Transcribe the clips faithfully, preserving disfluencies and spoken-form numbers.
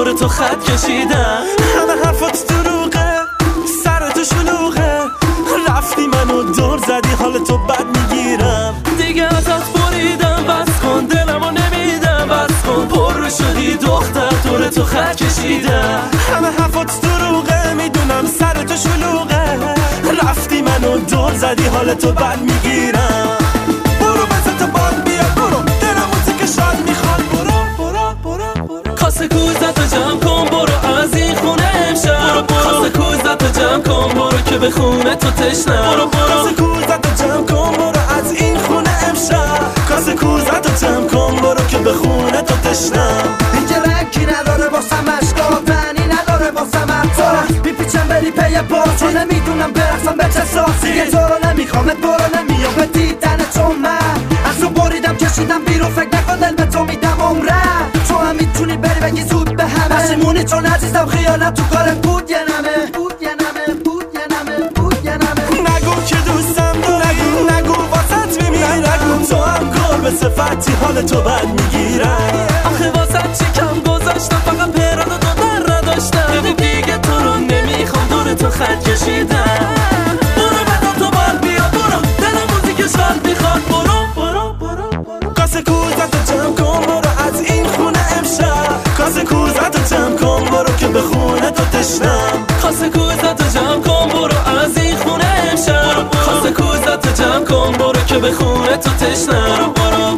دور تو خط کشیدم. همه حرفات دروغه، سر تو شلوغه، رفتی منو دور زدی حال تو بد میگیرم. دیگه ازت بریدم، بس کن دلمو نمیدم، بس کن پر شدی دختر دور تو خط کشیدم. همه حرفات دروغه، میدونم سر تو شلوغه، رفتی منو دور زدی حال تو بد میگیرم. برو بزن تو باد بیا برو، دلم موزیک شاد میخواد. برو برو برو برو کاسه کوزتو جمع کن برو از این خونه امشب. کاسه کوزتو جمع کن برو که به خونه تو تشنم. برو برو کاسه کوزتو جمع کن برو از این خونه امشب. کاسه کوزتو جمع کن برو که به خونه تو تشنم. اینجا رنگی نداره واسم اشکال، معنی نداره واسم افزار. میپیچم بری پی باز چون نمیدونم برقصم به چه ساسی. دیگه تو رو نمیخوامت برو نمیام به دیدن چون من از رو بریدم کشیدم بیرون. فکر نکن دل به تو میدم عمرم، تو هم میتونی بری بگی زود به همه. پشیمونی چون عزیزم خیانت تو کارت بود یه نمه بود یه نمه بود یه نمه بود یه نمه. نگو که دوستم داری، نگو نگو واسط میمیرم، نگو تو هم کار به صفتی حال تو بد میگیرم. آخه واسط چی کم گذاشتم، فقط پراد و دو در نداشتم. دیدی دیگه تو رو نمیخوام دور تو خط کشیدم. برو بدم تو باد بیا برو، دلم موزیک شاد میخواد. برو برو برو برو کاسه کوزتو جمع کن برو از این خونه امشب. کاسه کوزتو جمع کن برو که به خونه تو تشنم. کاسه کوزتو جمع کن برو از این خونه امشب. کاسه کوزتو جمع کن برو که به خونه تو تشنم. برو برو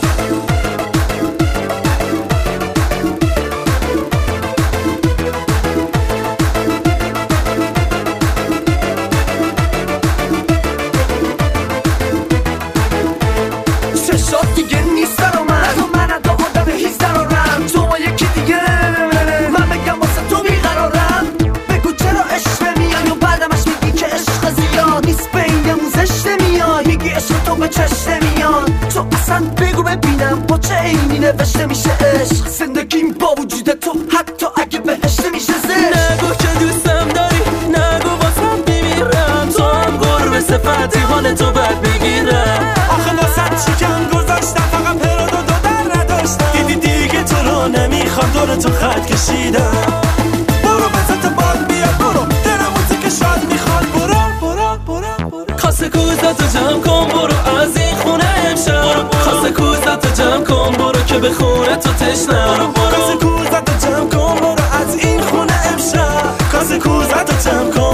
چشات دیگه نیست رو من، تو من از آدم هیچ درارم. تو ما یکی دیگه من بگم واسه تو بیقرارم. بگو چرا عشق نمیای و بعدمش میگی که عشق زیاد نیست، به این موزش نمیای میگی عشق تو به چشم نمیاد. تو اصلا بگو ببینم با چه عینی نوشته میشه عشق. زندگیم با وجود تو حتی اگه بهش نمیشه زشت. نگو که دوستم داری، نگو واسم میمیرم، تو هم گربه صفتی حال تو بد میگیرم. آخه واسه چی کم گذاشتم، فقط پراد و دو در نداشتم. دیدی دیگه تو رو نمیخوام دور تو خط کشیدم. برو بزن تو باد بیا برو، دلم موزیک شاد میخواد. برو برو برو برو کاسه کوزتو جمع کن برو از این خونه امشب. کاسه کوزتو جمع کن برو که به خونه تو تشنم. برو کاسه کوزتو جمع کن برو از این خونه امشب. کاسه کوزتو جمع کن